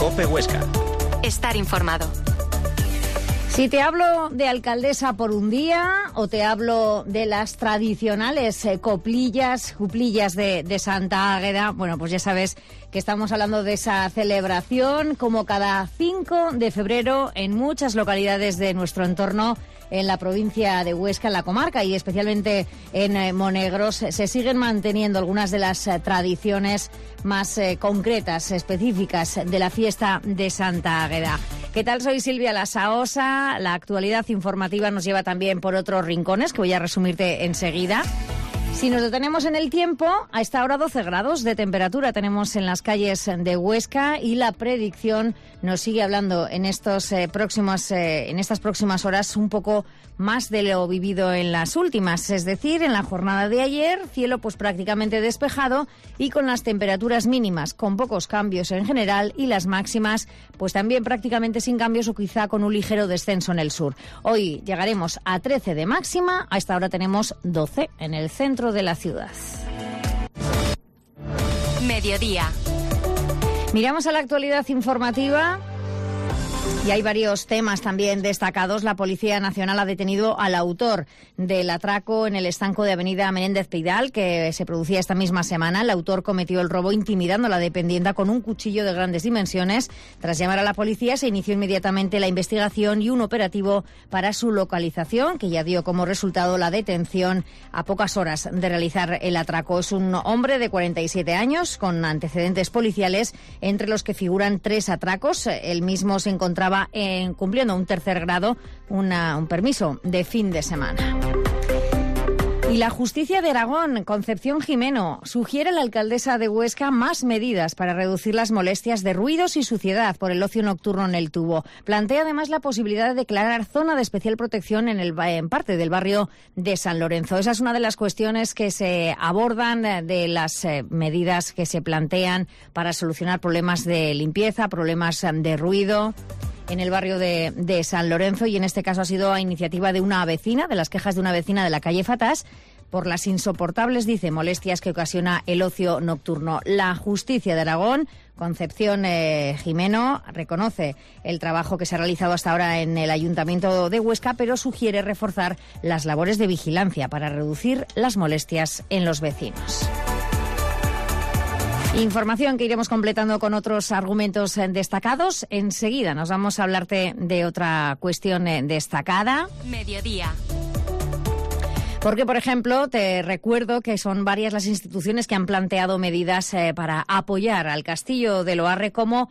COPE Huesca. Estar informado. Si te hablo de alcaldesa por un día o te hablo de las tradicionales cuplillas de Santa Águeda, bueno, pues ya sabes que estamos hablando de esa celebración como cada 5 de febrero en muchas localidades de nuestro entorno en la provincia de Huesca, en la comarca y especialmente en Monegros. Se siguen manteniendo algunas de las tradiciones más concretas, específicas de la fiesta de Santa Águeda. ¿Qué tal? Soy Silvia Lasaosa. La actualidad informativa nos lleva también por otros rincones que voy a resumirte enseguida. Si nos detenemos en el tiempo, a esta hora 12 grados de temperatura tenemos en las calles de Huesca y la predicción nos sigue hablando en estas próximas horas un poco más de lo vivido en las últimas, es decir, en la jornada de ayer, cielo pues prácticamente despejado y con las temperaturas mínimas con pocos cambios en general y las máximas pues también prácticamente sin cambios o quizá con un ligero descenso en el sur. Hoy llegaremos a 13 de máxima, a esta hora tenemos 12 en el centro de la ciudad. Mediodía. Miramos a la actualidad informativa. Y hay varios temas también destacados. La Policía Nacional ha detenido al autor del atraco en el estanco de Avenida Menéndez Pidal, que se producía esta misma semana. El autor cometió el robo intimidando a la dependienta con un cuchillo de grandes dimensiones. Tras llamar a la policía, se inició inmediatamente la investigación y un operativo para su localización, que ya dio como resultado la detención a pocas horas de realizar el atraco. Es un hombre de 47 años con antecedentes policiales, entre los que figuran 3 atracos. El mismo se encontraba cumpliendo un tercer grado, un permiso de fin de semana. Y la justicia de Aragón, Concepción Jimeno, sugiere a la alcaldesa de Huesca más medidas para reducir las molestias de ruidos y suciedad por el ocio nocturno en el Tubo. Plantea además la posibilidad de declarar zona de especial protección en parte del barrio de San Lorenzo. Esa es una de las cuestiones que se abordan, de las medidas que se plantean para solucionar problemas de limpieza, problemas de ruido en el barrio de San Lorenzo, y en este caso ha sido a iniciativa de una vecina, de las quejas de una vecina de la calle Fatás, por las insoportables, dice, molestias que ocasiona el ocio nocturno. La justicia de Aragón, Concepción Jimeno, reconoce el trabajo que se ha realizado hasta ahora en el Ayuntamiento de Huesca, pero sugiere reforzar las labores de vigilancia para reducir las molestias en los vecinos. Información que iremos completando con otros argumentos destacados. Enseguida nos vamos a hablarte de otra cuestión destacada. Mediodía. Porque, por ejemplo, te recuerdo que son varias las instituciones que han planteado medidas para apoyar al Castillo de Loarre como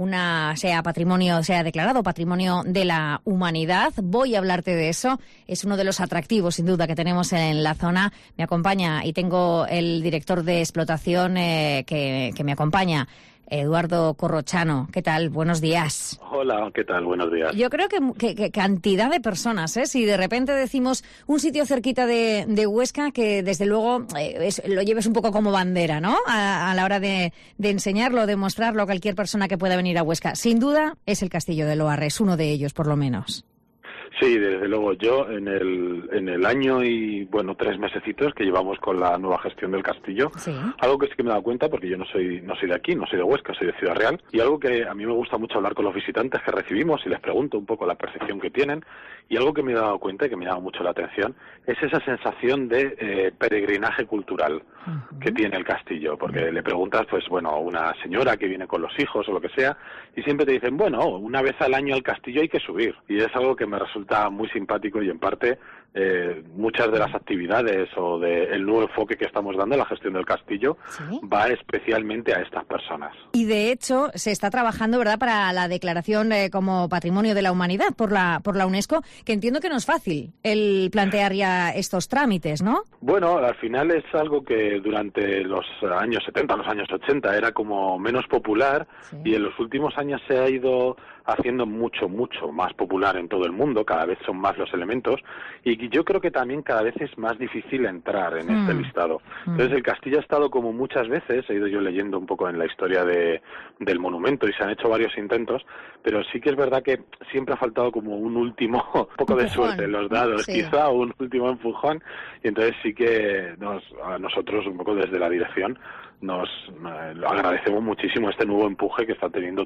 sea declarado Patrimonio de la Humanidad. Voy a hablarte de eso. Es uno de los atractivos, sin duda, que tenemos en la zona. Me acompaña y tengo el director de explotación que me acompaña, Eduardo Corrochano. ¿Qué tal? Buenos días. Hola, ¿qué tal? Buenos días. Yo creo que cantidad de personas, si de repente decimos un sitio cerquita de Huesca, que desde luego lo lleves un poco como bandera, ¿no? A la hora de enseñarlo, de mostrarlo a cualquier persona que pueda venir a Huesca. Sin duda es el Castillo de Loarre, es uno de ellos, por lo menos. Sí, desde luego. Yo en el año y 3 mesecitos que llevamos con la nueva gestión del castillo, sí, algo que sí que me he dado cuenta, porque yo no soy de aquí, no soy de Huesca, soy de Ciudad Real, y algo que a mí me gusta mucho hablar con los visitantes que recibimos y les pregunto un poco la percepción que tienen, y algo que me he dado cuenta y que me llama mucho la atención es esa sensación de peregrinaje cultural que tiene el castillo, porque le preguntas a una señora que viene con los hijos o lo que sea, y siempre te dicen, una vez al año al castillo hay que subir, y es algo que me resulta muy simpático, y en parte muchas de las actividades o del nuevo enfoque que estamos dando a la gestión del castillo, ¿sí?, va especialmente a estas personas. Y de hecho se está trabajando, ¿verdad?, para la declaración como Patrimonio de la Humanidad por la UNESCO, que entiendo que no es fácil el plantear ya estos trámites, ¿no? Bueno, al final es algo que durante los años 70, los años 80 era como menos popular, sí, y en los últimos años se ha ido haciendo mucho más popular en todo el mundo. Cada vez son más los elementos, y yo creo que también cada vez es más difícil entrar en este listado. Entonces el castillo ha estado, como muchas veces, he ido yo leyendo un poco en la historia del monumento, y se han hecho varios intentos, pero sí que es verdad que siempre ha faltado como un último poco de suerte en los dados, sí, quizá un último empujón, y entonces sí que a nosotros un poco desde la dirección lo agradecemos muchísimo este nuevo empuje que está teniendo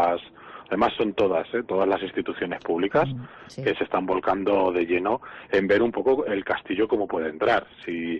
además son todas las instituciones públicas que se están volcando de lleno en ver un poco el castillo cómo puede entrar. Si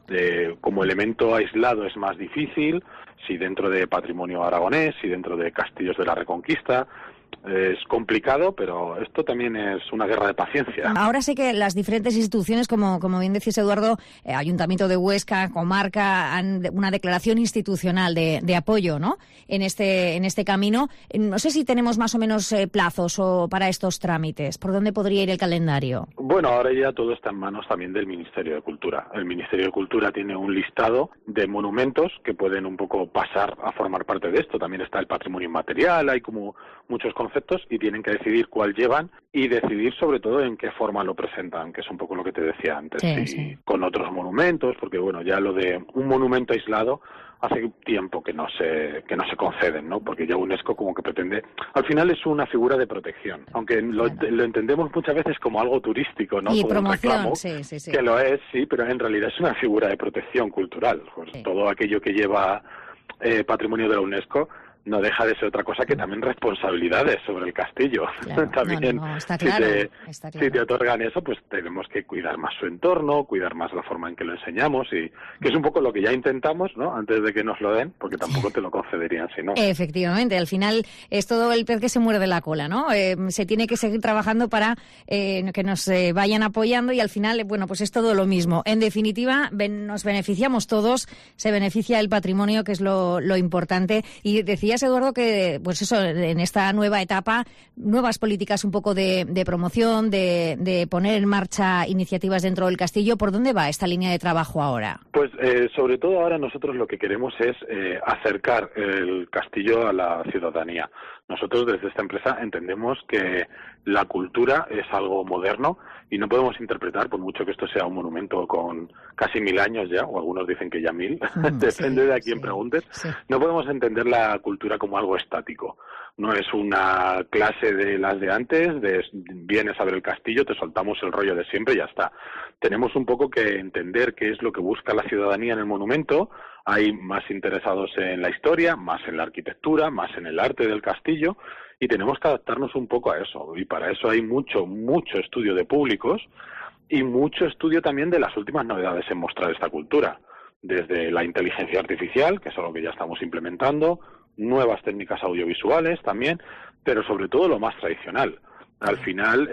como elemento aislado es más difícil, si dentro de patrimonio aragonés, si dentro de castillos de la Reconquista. Es complicado, pero esto también es una guerra de paciencia. Ahora sé que las diferentes instituciones, como bien decís, Eduardo, Ayuntamiento de Huesca, Comarca, han una declaración institucional de apoyo, ¿no?, en este camino. No sé si tenemos más o menos plazos para estos trámites. ¿Por dónde podría ir el calendario? Bueno, ahora ya todo está en manos también del Ministerio de Cultura. El Ministerio de Cultura tiene un listado de monumentos que pueden un poco pasar a formar parte de esto. También está el patrimonio inmaterial, hay como muchos conceptos y tienen que decidir cuál llevan y decidir sobre todo en qué forma lo presentan, que es un poco lo que te decía antes, sí. Con otros monumentos, porque bueno, ya lo de un monumento aislado hace tiempo que no se conceden, ¿no? Porque ya UNESCO como que pretende, al final es una figura de protección, aunque lo entendemos muchas veces como algo turístico, ¿no? Y como promoción, un reclamo, sí. Que lo es, sí, pero en realidad es una figura de protección cultural. Pues todo aquello que lleva patrimonio de la UNESCO no deja de ser otra cosa que también responsabilidades sobre el castillo. Claro, también, está claro, está claro. Si te otorgan eso, pues tenemos que cuidar más su entorno, cuidar más la forma en que lo enseñamos, y que es un poco lo que ya intentamos, ¿no?, antes de que nos lo den, porque tampoco te lo concederían si no. Efectivamente, al final es todo el pez que se muerde la cola, ¿no? Se tiene que seguir trabajando para que nos vayan apoyando y al final, bueno, pues es todo lo mismo. En definitiva, nos beneficiamos todos, se beneficia el patrimonio, que es lo importante. Y decías, Eduardo, que pues eso, en esta nueva etapa, nuevas políticas un poco de promoción, de poner en marcha iniciativas dentro del castillo. ¿Por dónde va esta línea de trabajo ahora? Pues sobre todo ahora nosotros lo que queremos es acercar el castillo a la ciudadanía. Nosotros desde esta empresa entendemos que la cultura es algo moderno y no podemos interpretar, por mucho que esto sea un monumento con casi 1000 años ya, o algunos dicen que ya 1000, depende de a quién preguntes, no podemos entender la cultura como algo estático. No es una clase de las de antes, vienes a ver el castillo, te soltamos el rollo de siempre y ya está. Tenemos un poco que entender qué es lo que busca la ciudadanía en el monumento. Hay más interesados en la historia, más en la arquitectura, más en el arte del castillo, y tenemos que adaptarnos un poco a eso. Y para eso hay mucho estudio de públicos y mucho estudio también de las últimas novedades en mostrar esta cultura. Desde la inteligencia artificial, que es algo que ya estamos implementando, nuevas técnicas audiovisuales también, pero sobre todo lo más tradicional. Al final,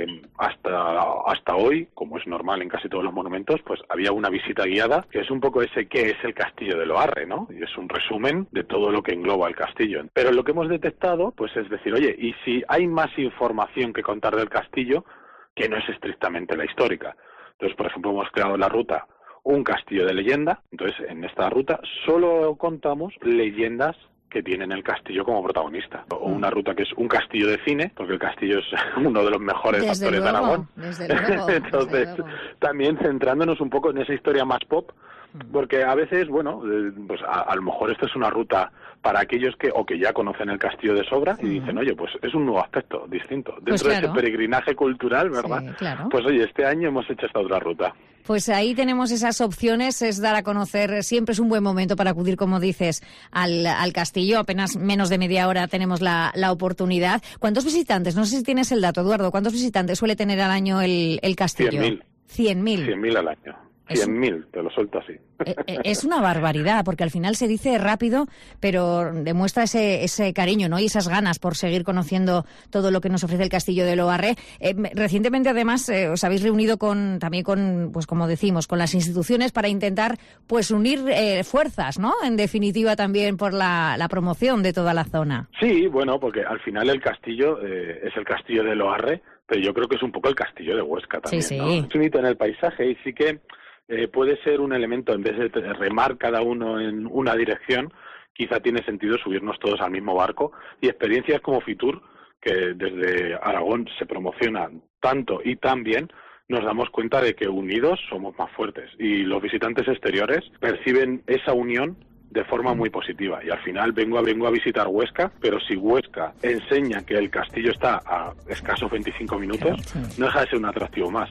hasta hoy, como es normal en casi todos los monumentos, pues había una visita guiada, que es un poco qué es el castillo de Loarre, ¿no? Y es un resumen de todo lo que engloba el castillo. Pero lo que hemos detectado, pues es decir, oye, y si hay más información que contar del castillo, que no es estrictamente la histórica. Entonces, por ejemplo, hemos creado la ruta Un Castillo de Leyenda. Entonces, en esta ruta solo contamos leyendas que tienen el castillo como protagonista. O una ruta que es Un Castillo de Cine, porque el castillo es uno de los mejores actores de Aragón. Desde luego. Entonces, también centrándonos un poco en esa historia más pop, porque a veces, bueno, pues a lo mejor esta es una ruta para aquellos que ya conocen el castillo de sobra y dicen, oye, pues es un nuevo aspecto distinto. Dentro de ese peregrinaje cultural, ¿verdad? Sí, claro. Pues oye, este año hemos hecho esta otra ruta. Pues ahí tenemos esas opciones, es dar a conocer, siempre es un buen momento para acudir, como dices, al castillo. Apenas menos de media hora tenemos la oportunidad. ¿Cuántos visitantes? No sé si tienes el dato, Eduardo. ¿Cuántos visitantes suele tener al año el castillo? 100.000. 100.000. 100.000 al año. 100.000, te lo suelto así. Es una barbaridad, porque al final se dice rápido, pero demuestra ese cariño, ¿no? Y esas ganas por seguir conociendo todo lo que nos ofrece el castillo de Loarre. Recientemente, además, os habéis reunido también con, pues como decimos, con las instituciones para intentar, pues, unir fuerzas, ¿no? En definitiva, también por la promoción de toda la zona. Sí, bueno, porque al final el castillo es el castillo de Loarre, pero yo creo que es un poco el castillo de Huesca también, sí. ¿no? Es un hito en el paisaje y sí que puede ser un elemento, en vez de remar cada uno en una dirección, quizá tiene sentido subirnos todos al mismo barco, y experiencias como Fitur, que desde Aragón se promocionan tanto y tan bien, nos damos cuenta de que unidos somos más fuertes, y los visitantes exteriores perciben esa unión de forma muy positiva, y al final vengo a visitar Huesca, pero si Huesca enseña que el castillo está a escasos 25 minutos, no deja de ser un atractivo más.